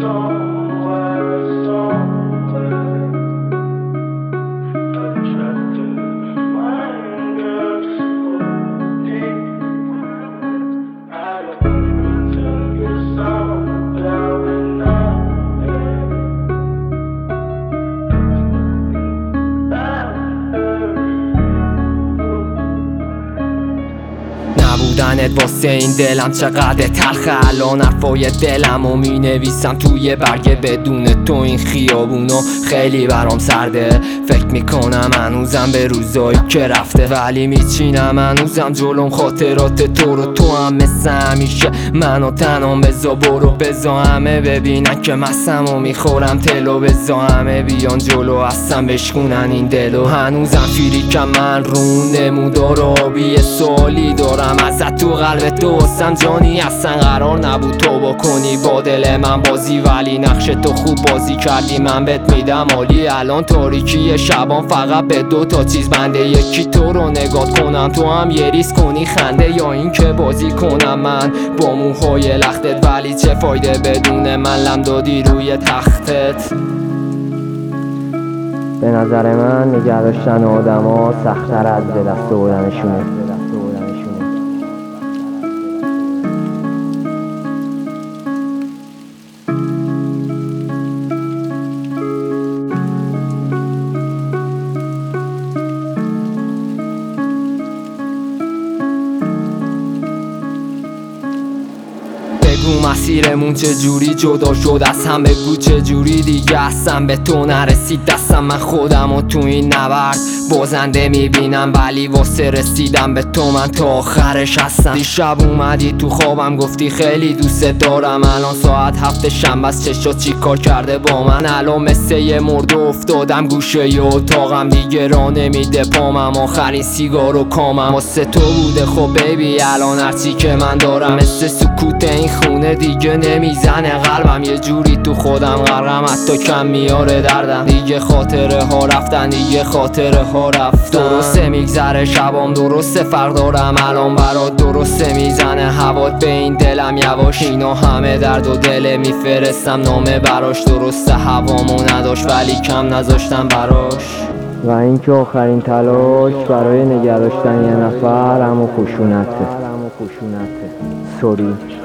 نبودنت واسه این دلم چقدر تلخه. الان حرفای دلمو مینویسم توی برگه. بدون تو این خیابونو خیلی برام سرده. فکر میکنم هنوزم به روزایی که رفته، ولی میچینم هنوزم جلوم خاطرات تو رو. تو هم مثل همیشه منو تنام بزا برو. بزا همه ببینن که مستم و میخورم تلو. بزا همه بیان جلو هستم بشکونن این دلو. هنوزم فیریکم من رو نمودار آبی. سوالی دارم ازت تو قلب تو واسم جانی اصلا قرار نبود تو بکنی با دل من بازی، ولی نقش تو خوب بازی کردی من بهت میدم عالی. الان تاریکی شبان فقط به دو تا چیز بنده، یکی تو رو نگاه کنم تو هم یه ریز کنی خنده، یا این که بازی کنم من با موهای لختت. ولی چه فایده بدون من لم دادی روی تختت. به نظر من نگه داشتن آدم ها سخت‌تر از به دست بردنشونه. بگو مسیرمون چه جوری جدا شد از هم، بگو چه جوری دیگه اصلا به تو نرسید دستم. من خودمو تو این نبرد بازنده میبینم، ولی واسه رسیدم به تو من تا آخرش هستم. دیشب اومدی تو خوابم گفتی خیلی دوست دارم. الان ساعت 7 شنبه است، چشات چی کار کرده با من؟ الان مثل یه مرده افتادم گوشه ی اتاقم، دیگه راه نمیده پامم. آخرین سیگار و کامم واسه تو بوده خب بیبی. الان هرچی که من دارم مثل سکوت این خونه دیگه نمیزنه قلبم. یه جوری تو خودم غرقم حتی کم میاره دردم. دیگه خاطره ها رفتن، دیگه خاطره ها رفتن. درسته میگذره شبام، درسته فرق دارم الان برات، درسته میزنه هوات به این دلم یواش. اینا همه درد و دل میفرستم نامه براش. درسته هوامو نداشت ولی کم نذاشتم براش. و اینکه آخرین تلاش برای نگه داشتن یه نفر اما خشونته. سوری.